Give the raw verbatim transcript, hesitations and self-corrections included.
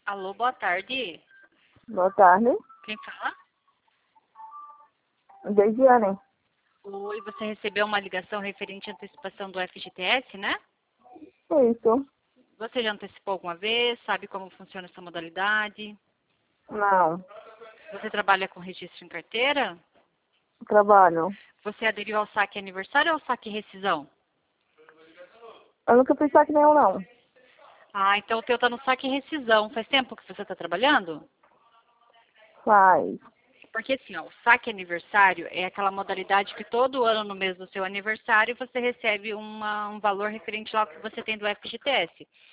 Alô, boa tarde. Boa tarde. Quem fala? Deisiane. Oi, você recebeu uma ligação referente à antecipação do F G T S, né? Isso. Você já antecipou alguma vez? Sabe como funciona essa modalidade? Não. Você trabalha com registro em carteira? Trabalho. Você aderiu ao saque aniversário ou ao saque rescisão? Eu nunca fiz saque nenhum, não. Ah, então o teu tá no saque rescisão. Faz tempo que você está trabalhando? Faz. Porque assim, ó, o saque aniversário é aquela modalidade que todo ano no mês do seu aniversário você recebe uma, um valor referente ao que você tem do F G T S.